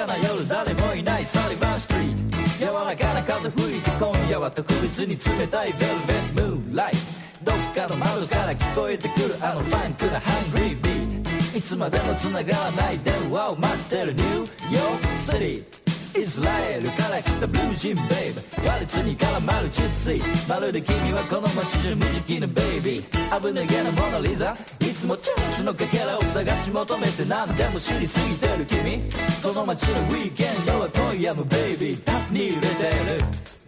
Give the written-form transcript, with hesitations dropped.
かな夜誰もいないサリバンストリート柔らかな風吹いて今夜は特別に冷たいベルベットムーンライトどっかの窓から聞こえてくるあのファンクなハングリービートいつまでも繋がらない電話を待ってるニューヨークシティイスラエルから来たブルージンベイブワルツに絡まるジプシーまるで君はこの街中無邪気なベイビー危なげなモナリザいつもチャンスのかけらを探し求めて何でも知りすぎてる君この街のウィーケンドは今夜もベイビータフに揺れてる